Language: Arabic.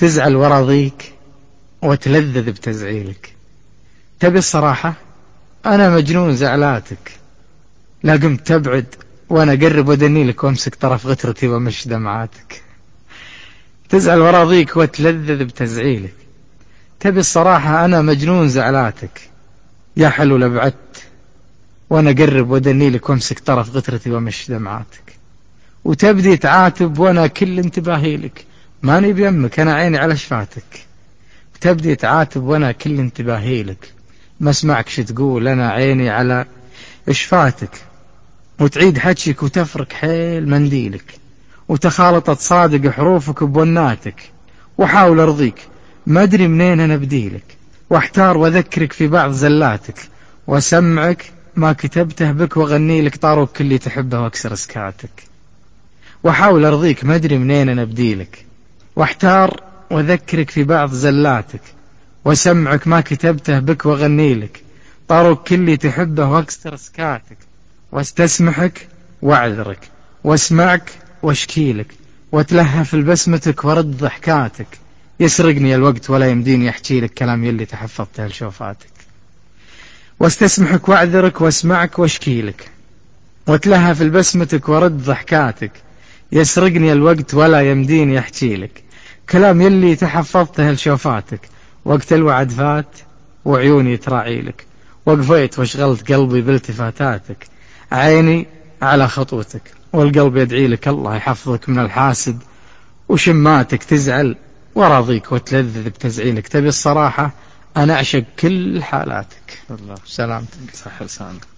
تزعل وراضيك وتلذذ بتزعيلك. تبي الصراحة؟ أنا مجنون زعلاتك، لا قمت تبعد وأنا أقرب ودنيلك وأمسك طرف غترتي ومش دمعاتك. تزعل وراضيك وتلذذ بتزعيلك. تبي الصراحة؟ أنا مجنون زعلاتك، يا حلو لبعدت وأنا أقرب ودنيلك وأمسك طرف غترتي ومش دمعاتك. وتبدي تعاتب وأنا كل انتباهي لك، ماني بيمك أنا عيني على شفاتك. تبدي تعاتب وأنا كل انتباهي لك، ما اسمعك شو تقول أنا عيني على شفاتك. وتعيد حجك وتفرك حيل منديلك، وتخالطت صادق حروفك بوناتك. وحاول أرضيك ما أدري منين أنا بديلك، واحتار وأذكرك في بعض زلاتك، وأسمعك ما كتبته بك وأغني لك طاروك اللي تحبه وأكسر سكاتك. وحاول أرضيك ما أدري منين أنا بديلك، واحتار وأذكرك في بعض زلاتك، وأسمعك ما كتبته بك وأغني لك طاروك اللي تحبه وأكسر سكاتك. واستسمحك واعذرك واسمعك واشكيلك، واتلهف لبسمتك ورد ضحكاتك. يسرقني الوقت ولا يمديني احكي لك كلام يلي تحفظته لشوفاتك. واستسمحك واعذرك واسمعك واشكيلك، واتلهف لبسمتك ورد ضحكاتك. يسرقني الوقت ولا يمديني احكي لك كلام يلي تحفظته لشوفاتك. وقت الوعد فات وعيوني تراعي لك، وقفيت واشغلت قلبي بالتفاتاتك. عيني على خطوتك والقلب يدعي لك الله يحفظك من الحاسد وشماتك. تزعل وراضيك وتلذذ بتزعيلك. تبي الصراحة؟ أنا أعشق كل حالاتك. الله سلامتك. صح لسانك.